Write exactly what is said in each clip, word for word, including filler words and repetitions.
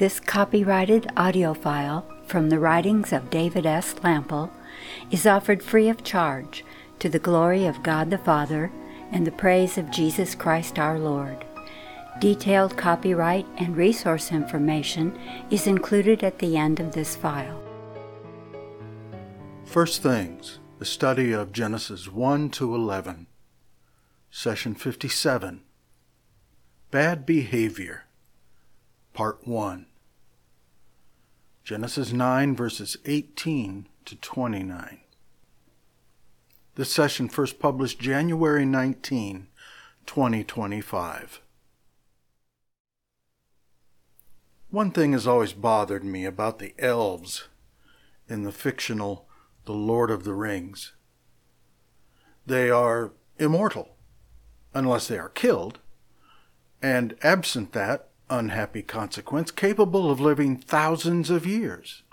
This copyrighted audio file from the writings of David S. Lample is offered free of charge to the glory of God the Father and the praise of Jesus Christ our Lord. Detailed copyright and resource information is included at the end of this file. First Things, the study of Genesis one to eleven. Session fifty-seven. Bad Behavior. Part one. Genesis nine, verses eighteen to twenty-nine. This session first published January nineteenth, twenty twenty-five. One thing has always bothered me about the elves in the fictional The Lord of the Rings. They are immortal, unless they are killed, and absent that unhappy consequence, capable of living thousands of years.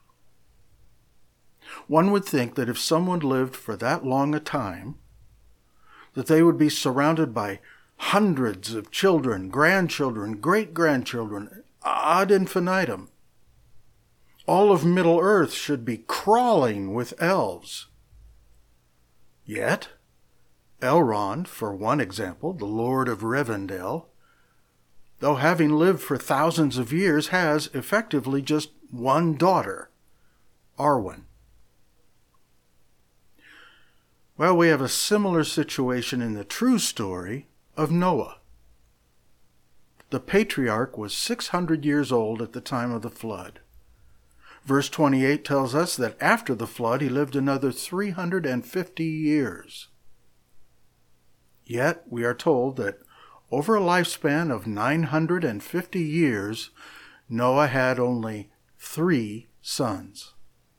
One would think that if someone lived for that long a time, that they would be surrounded by hundreds of children, grandchildren, great-grandchildren, ad infinitum. All of Middle-earth should be crawling with elves. Yet, Elrond, for one example, the Lord of Rivendell, though having lived for thousands of years, has effectively just one daughter, Arwen. Well, we have a similar situation in the true story of Noah. The patriarch was six hundred years old at the time of the flood. Verse twenty-eight tells us that after the flood he lived another three hundred fifty years. Yet we are told that over a lifespan of nine hundred fifty years, Noah had only three sons.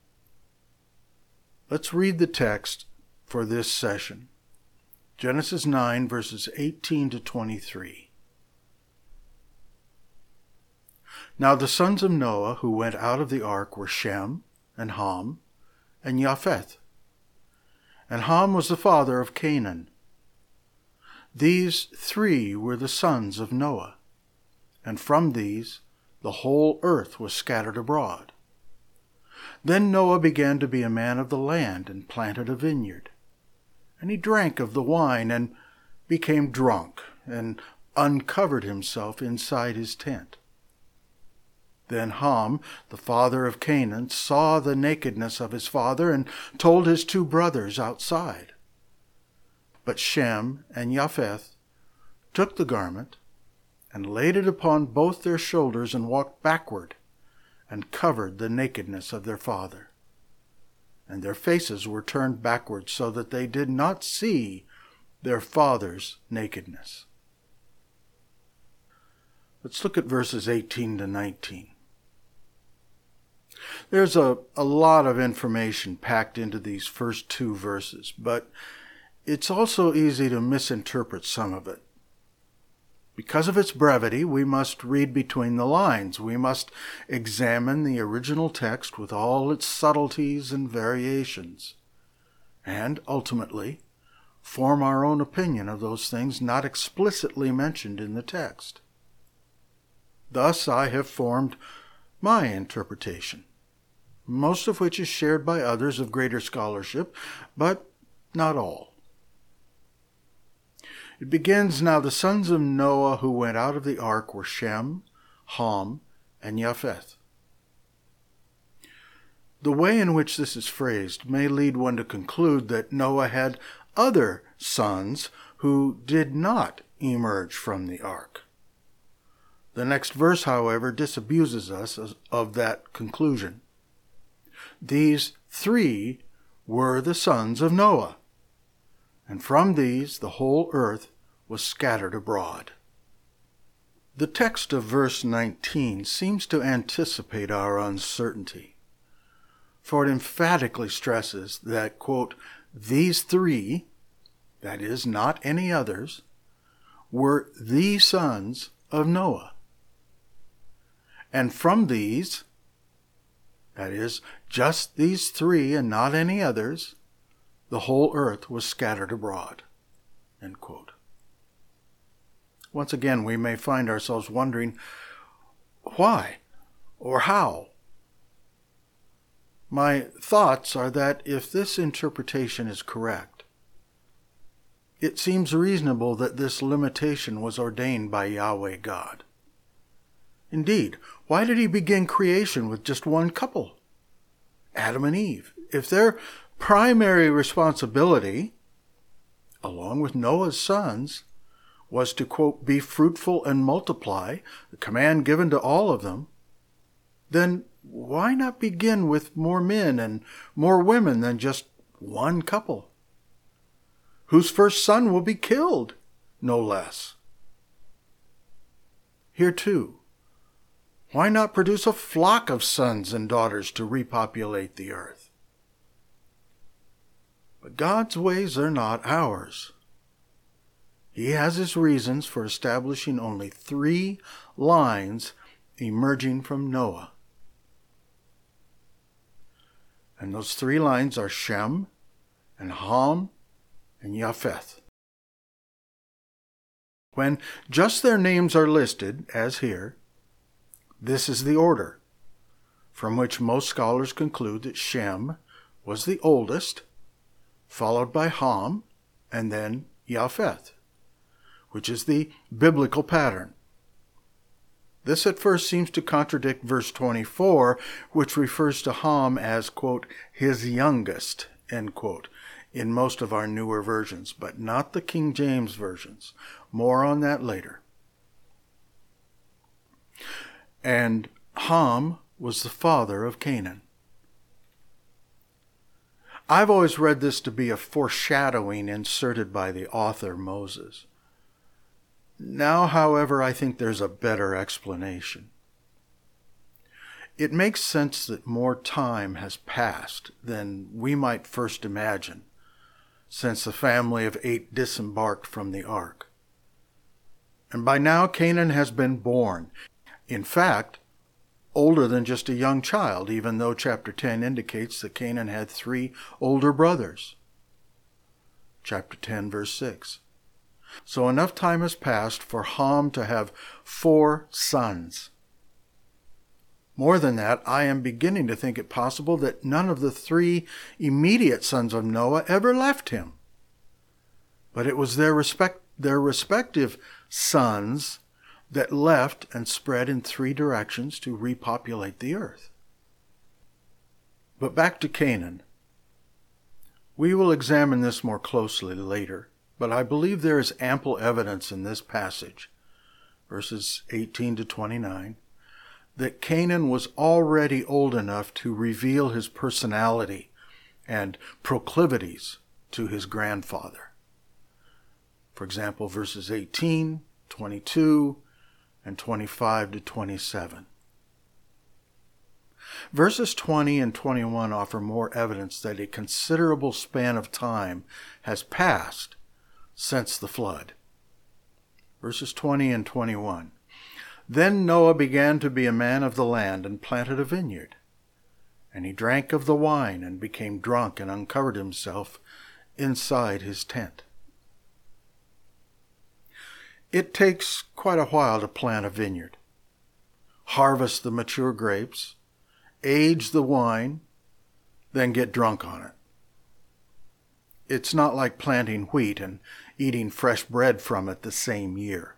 Let's read the text for this session. Genesis nine, verses eighteen to twenty-three. Now the sons of Noah who went out of the ark were Shem, and Ham, and Japheth. And Ham was the father of Canaan. These three were the sons of Noah, and from these the whole earth was scattered abroad. Then Noah began to be a man of the land, and planted a vineyard. And he drank of the wine, and became drunk, and uncovered himself inside his tent. Then Ham, the father of Canaan, saw the nakedness of his father, and told his two brothers outside. But Shem and Japheth took the garment, and laid it upon both their shoulders, and walked backward, and covered the nakedness of their father. And their faces were turned backward, so that they did not see their father's nakedness. Let's look at verses eighteen to nineteen. There's a, a lot of information packed into these first two verses, but it's also easy to misinterpret some of it. Because of its brevity, we must read between the lines. We must examine the original text with all its subtleties and variations, and ultimately form our own opinion of those things not explicitly mentioned in the text. Thus I have formed my interpretation, most of which is shared by others of greater scholarship, but not all. It begins, Now the sons of Noah who went out of the ark were Shem, Ham, and Japheth. The way in which this is phrased may lead one to conclude that Noah had other sons who did not emerge from the ark. The next verse, however, disabuses us of that conclusion. These three were the sons of Noah, and from these the whole earth was scattered abroad. The text of verse nineteen seems to anticipate our uncertainty, for it emphatically stresses that, quote, these three, that is, not any others, were the sons of Noah. And from these, that is, just these three and not any others, the whole earth was scattered abroad. End quote. Once again, we may find ourselves wondering, why? or how? My thoughts are that if this interpretation is correct, it seems reasonable that this limitation was ordained by Yahweh God. Indeed, why did he begin creation with just one couple, Adam and Eve? If their primary responsibility, along with Noah's sons, was to, quote, be fruitful and multiply, the command given to all of them, then why not begin with more men and more women than just one couple, whose first son will be killed, no less? Here too, why not produce a flock of sons and daughters to repopulate the earth? But God's ways are not ours. He has his reasons for establishing only three lines emerging from Noah. And those three lines are Shem and Ham and Japheth. When just their names are listed, as here, this is the order, from which most scholars conclude that Shem was the oldest, followed by Ham, and then Japheth, which is the biblical pattern. This at first seems to contradict verse twenty-four, which refers to Ham as, quote, his youngest, end quote, in most of our newer versions, but not the King James versions. More on that later. And Ham was the father of Canaan. I've always read this to be a foreshadowing inserted by the author Moses. Now, however, I think there's a better explanation. It makes sense that more time has passed than we might first imagine since the family of eight disembarked from the ark. And by now Canaan has been born. In fact, older than just a young child, even though chapter ten indicates that Canaan had three older brothers. Chapter ten, verse six. So enough time has passed for Ham to have four sons. More than that, I am beginning to think it possible that none of the three immediate sons of Noah ever left him. But it was their respect, their respective sons that left and spread in three directions to repopulate the earth. But back to Canaan. We will examine this more closely later, but I believe there is ample evidence in this passage, verses eighteen to twenty-nine, that Canaan was already old enough to reveal his personality and proclivities to his grandfather. For example, verses eighteen, twenty-two, and twenty-five to twenty-seven. Verses twenty and twenty-one offer more evidence that a considerable span of time has passed since the flood. Verses twenty and twenty-one. Then Noah began to be a man of the land and planted a vineyard. And he drank of the wine and became drunk and uncovered himself inside his tent. It takes quite a while to plant a vineyard, harvest the mature grapes, age the wine, then get drunk on it. It's not like planting wheat and eating fresh bread from it the same year.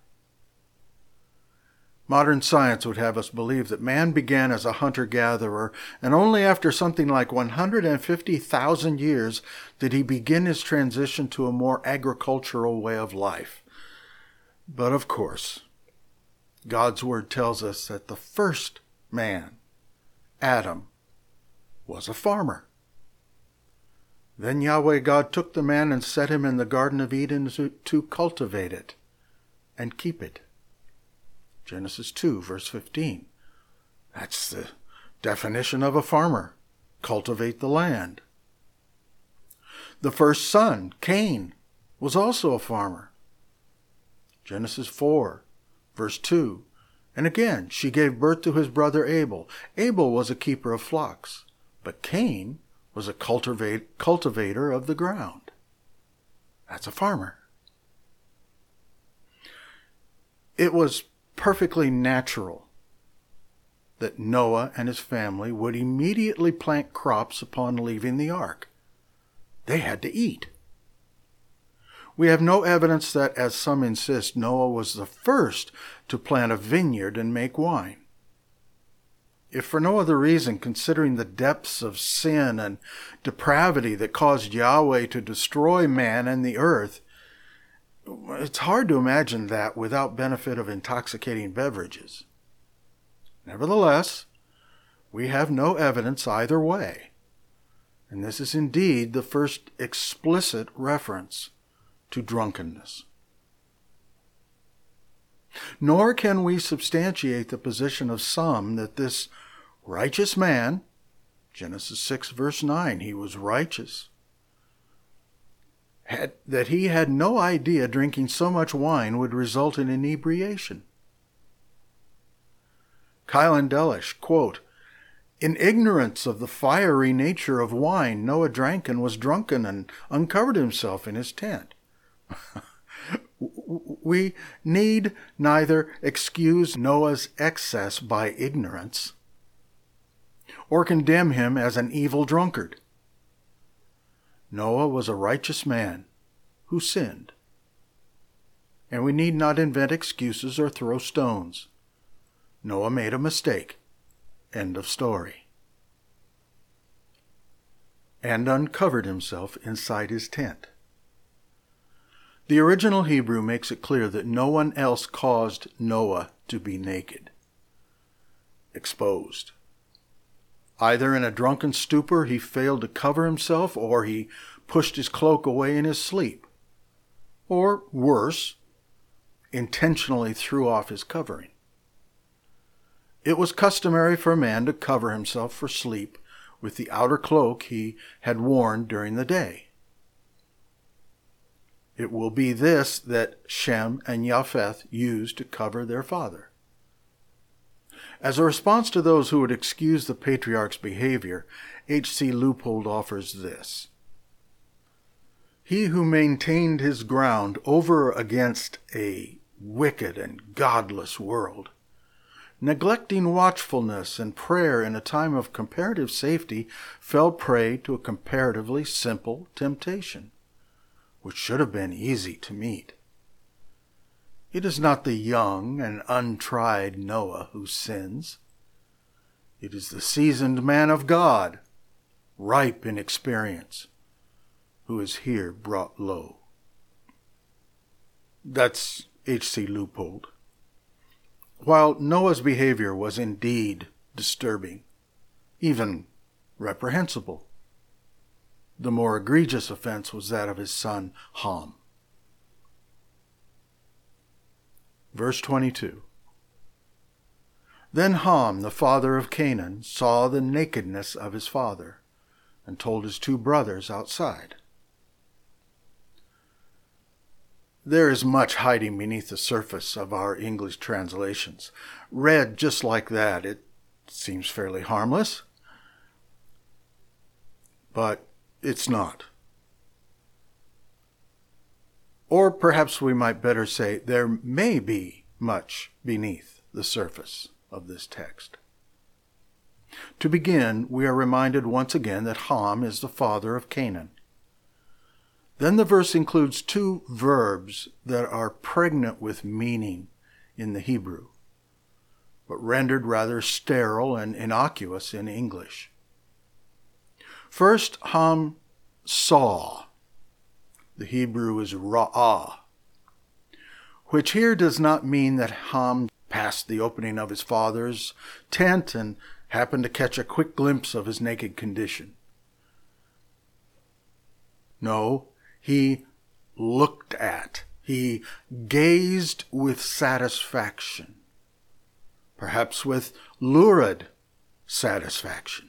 Modern science would have us believe that man began as a hunter-gatherer, and only after something like one hundred fifty thousand years did he begin his transition to a more agricultural way of life. But of course, God's word tells us that the first man, Adam, was a farmer. Then Yahweh God took the man and set him in the Garden of Eden to, to cultivate it and keep it. Genesis two, verse fifteen. That's the definition of a farmer. Cultivate the land. The first son, Cain, was also a farmer. Genesis four, verse two. And again, she gave birth to his brother Abel. Abel was a keeper of flocks, but Cain was a cultivate, cultivator of the ground. That's a farmer. It was perfectly natural that Noah and his family would immediately plant crops upon leaving the ark. They had to eat. We have no evidence that, as some insist, Noah was the first to plant a vineyard and make wine. If for no other reason, considering the depths of sin and depravity that caused Yahweh to destroy man and the earth, it's hard to imagine that without benefit of intoxicating beverages. Nevertheless, we have no evidence either way, and this is indeed the first explicit reference to drunkenness. Nor can we substantiate the position of some that this righteous man, Genesis six verse nine, he was righteous, had, that he had no idea drinking so much wine would result in inebriation. Keil Delitzsch, quote, "In ignorance of the fiery nature of wine, Noah drank and was drunken and uncovered himself in his tent." We need neither excuse Noah's excess by ignorance or condemn him as an evil drunkard. Noah was a righteous man who sinned, and we need not invent excuses or throw stones. Noah made a mistake. End of story. And uncovered himself inside his tent. The original Hebrew makes it clear that no one else caused Noah to be naked, exposed. Either in a drunken stupor he failed to cover himself, or he pushed his cloak away in his sleep, or worse, intentionally threw off his covering. It was customary for a man to cover himself for sleep with the outer cloak he had worn during the day. It will be this that Shem and Japheth used to cover their father. As a response to those who would excuse the patriarch's behavior, H C Leupold offers this: "He who maintained his ground over against a wicked and godless world, neglecting watchfulness and prayer in a time of comparative safety, fell prey to a comparatively simple temptation, which should have been easy to meet. It is not the young and untried Noah who sins. It is the seasoned man of God, ripe in experience, who is here brought low." That's H C Leupold. While Noah's behavior was indeed disturbing, even reprehensible, the more egregious offense was that of his son Ham. Verse twenty-two. Then Ham, the father of Canaan, saw the nakedness of his father, and told his two brothers outside. There is much hiding beneath the surface of our English translations. Read just like that, it seems fairly harmless, but it's not. Or perhaps we might better say there may be much beneath the surface of this text. To begin, we are reminded once again that Ham is the father of Canaan. Then the verse includes two verbs that are pregnant with meaning in the Hebrew, but rendered rather sterile and innocuous in English. First, Ham saw. The Hebrew is ra'ah, which here does not mean that Ham passed the opening of his father's tent and happened to catch a quick glimpse of his naked condition. No, he looked at, he gazed with satisfaction, perhaps with lurid satisfaction.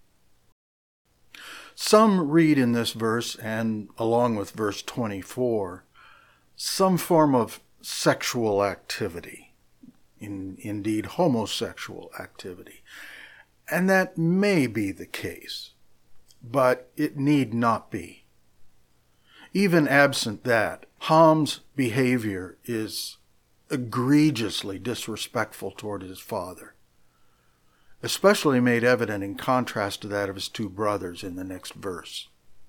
Some read in this verse, and along with verse twenty-four, some form of sexual activity, in, indeed homosexual activity. And that may be the case, but it need not be. Even absent that, Ham's behavior is egregiously disrespectful toward his father. especially made evident in contrast to that of his two brothers in the next verse.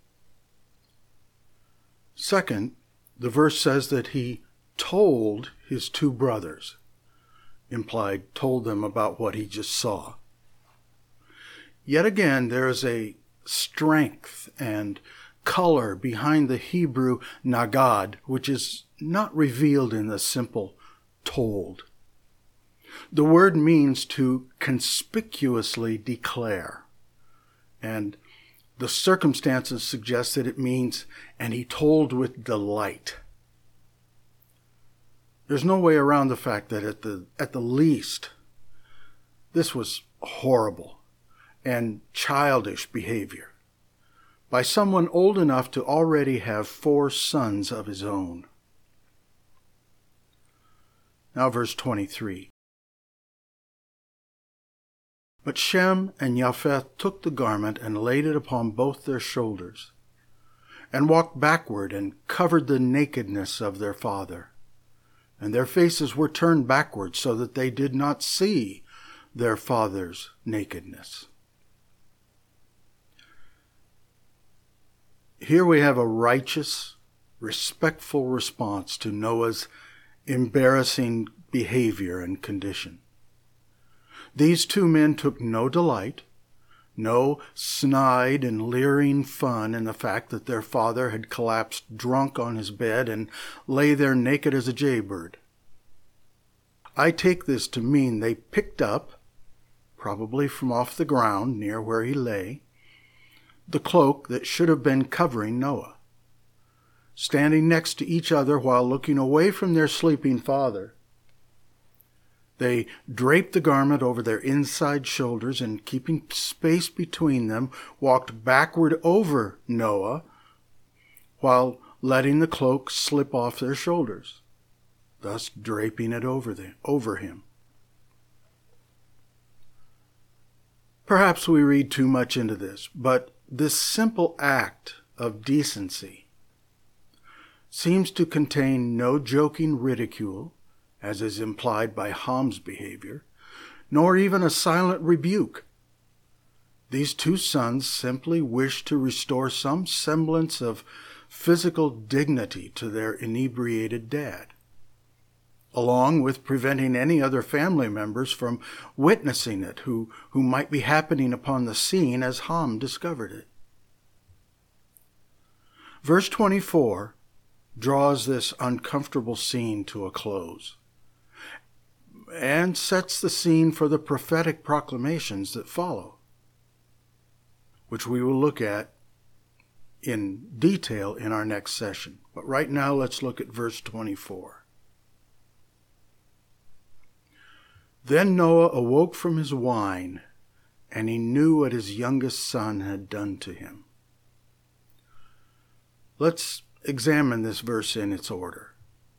Second, the verse says that he told his two brothers, implied told them about what he just saw. Yet again, there is a strength and color behind the Hebrew nagad, which is not revealed in the simple told. The word means to conspicuously declare, and the circumstances suggest that it means, and he told with delight. There's no way around the fact that at the at the least, this was horrible and childish behavior by someone old enough to already have four sons of his own. Now verse twenty-three. But Shem and Japheth took the garment and laid it upon both their shoulders, and walked backward and covered the nakedness of their father. And their faces were turned backward so that they did not see their father's nakedness. Here we have a righteous, respectful response to Noah's embarrassing behavior and condition. These two men took no delight, no snide and leering fun in the fact that their father had collapsed drunk on his bed and lay there naked as a jaybird. I take this to mean they picked up, probably from off the ground near where he lay, the cloak that should have been covering Noah. Standing next to each other while looking away from their sleeping father, they draped the garment over their inside shoulders and, keeping space between them, walked backward over Noah while letting the cloak slip off their shoulders, thus draping it over them, over him. Perhaps we read too much into this, but this simple act of decency seems to contain no joking ridicule, as is implied by Ham's behavior, nor even a silent rebuke. These two sons simply wished to restore some semblance of physical dignity to their inebriated dad, along with preventing any other family members from witnessing it who, who might be happening upon the scene as Ham discovered it. Verse twenty-four draws this uncomfortable scene to a close and sets the scene for the prophetic proclamations that follow, which we will look at in detail in our next session. But right now, let's look at verse twenty-four. Then Noah awoke from his wine, and he knew what his youngest son had done to him. Let's examine this verse in its order.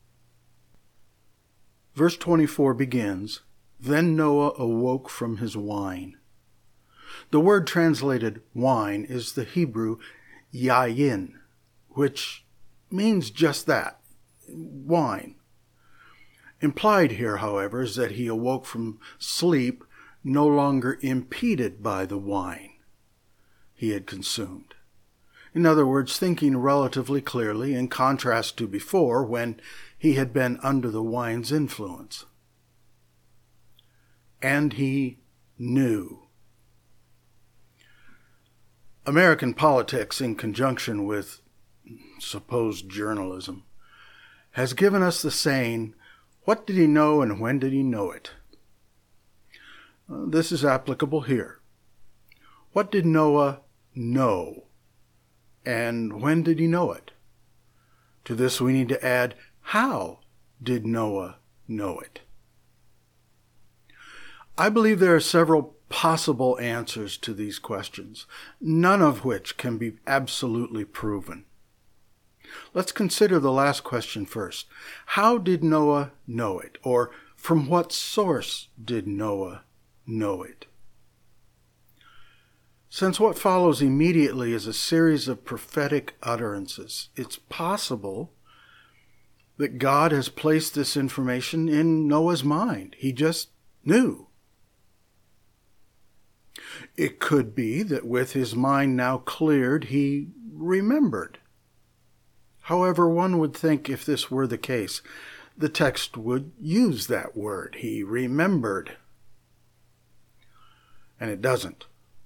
Verse twenty-four begins, Then Noah awoke from his wine. The word translated wine is the Hebrew yayin, which means just that, wine. Implied here, however, is that he awoke from sleep no longer impeded by the wine he had consumed. In other words, thinking relatively clearly in contrast to before when he had been under the wine's influence. And he knew. American politics, in conjunction with supposed journalism, has given us the saying, what did he know and when did he know it? Uh, this is applicable here. What did Noah know? And when did he know it? To this we need to add, how did Noah know it? I believe there are several possible answers to these questions, none of which can be absolutely proven. Let's consider the last question first. How did Noah know it? Or from what source did Noah know it? Since what follows immediately is a series of prophetic utterances, it's possible that God has placed this information in Noah's mind. He just knew. It could be that with his mind now cleared, he remembered. However, one would think if this were the case, the text would use that word. He remembered. And it doesn't.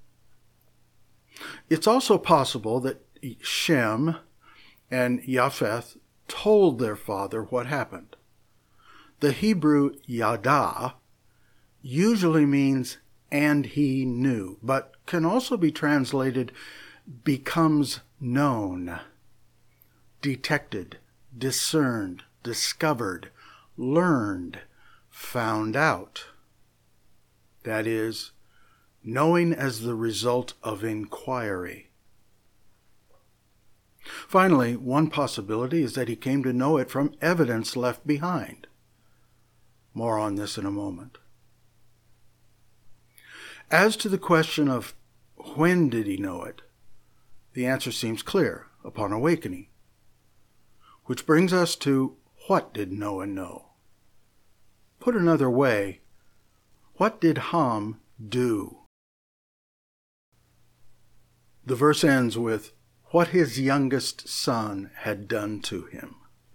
It's also possible that Shem and Japheth told their father what happened. The Hebrew yada usually means and he knew, but can also be translated becomes known, detected, discerned, discovered, learned, found out. That is, knowing as the result of inquiry. Finally, one possibility is that he came to know it from evidence left behind. More on this in a moment. As to the question of when did he know it, the answer seems clear, upon awakening. Which brings us to what did Noah know? Put another way, what did Ham do? The verse ends with what his youngest son had done to him.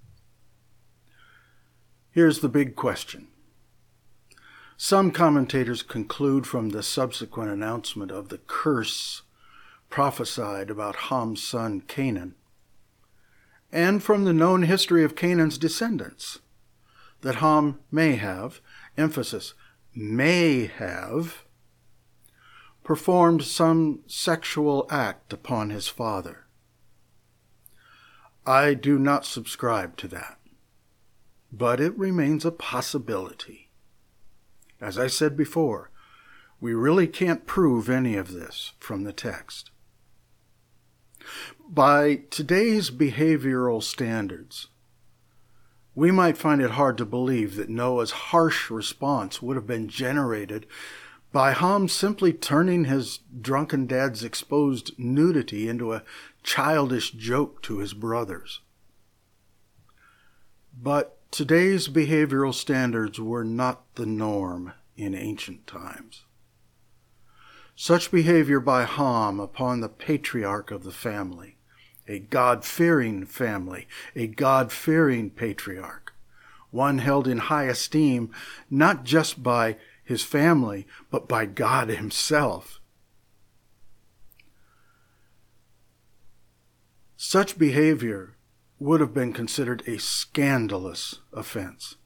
Here's the big question. Some commentators conclude from the subsequent announcement of the curse prophesied about Ham's son Canaan, and from the known history of Canaan's descendants, that Ham may have, emphasis, may have, performed some sexual act upon his father. I do not subscribe to that, but it remains a possibility. As I said before, we really can't prove any of this from the text. By today's behavioral standards, we might find it hard to believe that Noah's harsh response would have been generated by Ham simply turning his drunken dad's exposed nudity into a childish joke to his brothers. But today's behavioral standards were not the norm in ancient times. Such behavior by Ham upon the patriarch of the family, a God-fearing family, a God-fearing patriarch, one held in high esteem not just by his family, but by God himself. Such behavior would have been considered a scandalous offense.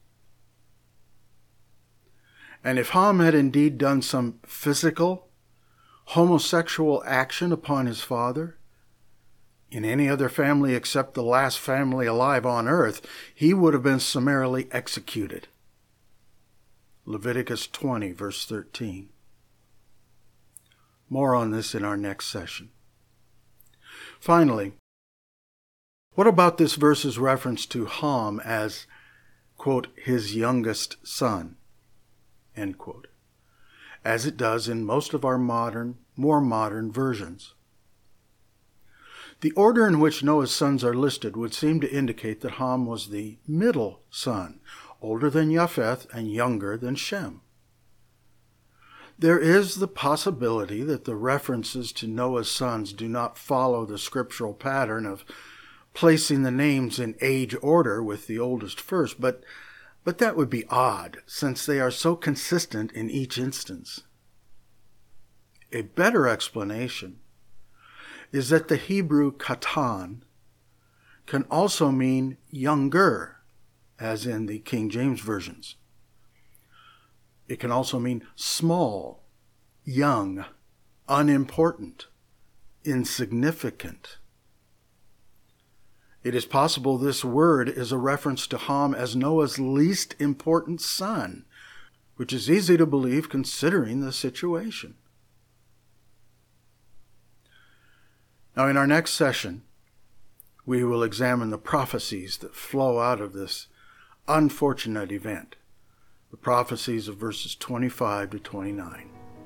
And if Ham had indeed done some physical, homosexual action upon his father, in any other family except the last family alive on earth, he would have been summarily executed. Leviticus twenty, verse thirteen. More on this in our next session. Finally, what about this verse's reference to Ham as, quote, his youngest son, end quote, as it does in most of our modern, more modern versions? The order in which Noah's sons are listed would seem to indicate that Ham was the middle son, older than Japheth and younger than Shem. There is the possibility that the references to Noah's sons do not follow the scriptural pattern of placing the names in age order with the oldest first, but, but that would be odd, since they are so consistent in each instance. A better explanation is that the Hebrew katan can also mean younger, as in the King James versions. It can also mean small, young, unimportant, insignificant. It is possible this word is a reference to Ham as Noah's least important son, which is easy to believe considering the situation. Now, in our next session, we will examine the prophecies that flow out of this unfortunate event, the prophecies of verses twenty-five to twenty-nine.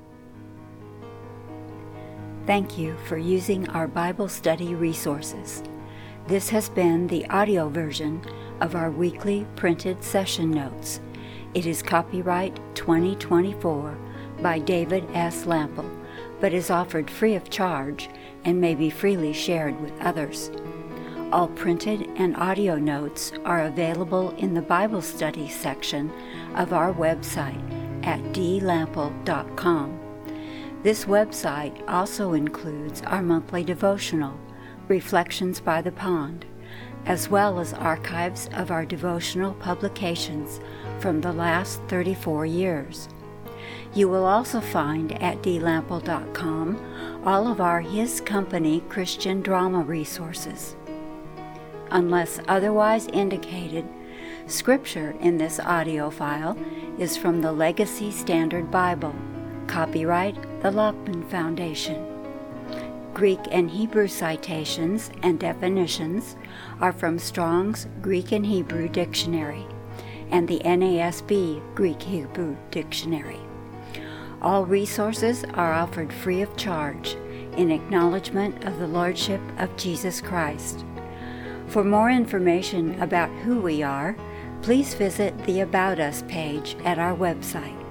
Thank you for using our Bible study resources. This has been the audio version of our weekly printed session notes. It is copyright twenty twenty-four by David S. Lample, but is offered free of charge and may be freely shared with others. All printed and audio notes are available in the Bible study section of our website at d lample dot com. This website also includes our monthly devotional, Reflections by the Pond, as well as archives of our devotional publications from the last thirty-four years. You will also find at d lample dot com all of our His Company Christian drama resources. Unless otherwise indicated, Scripture in this audio file is from the Legacy Standard Bible, copyright the Lockman Foundation. Greek and Hebrew citations and definitions are from Strong's Greek and Hebrew Dictionary and the N A S B Greek-Hebrew Dictionary. All resources are offered free of charge in acknowledgement of the Lordship of Jesus Christ. For more information about who we are, please visit the About Us page at our website.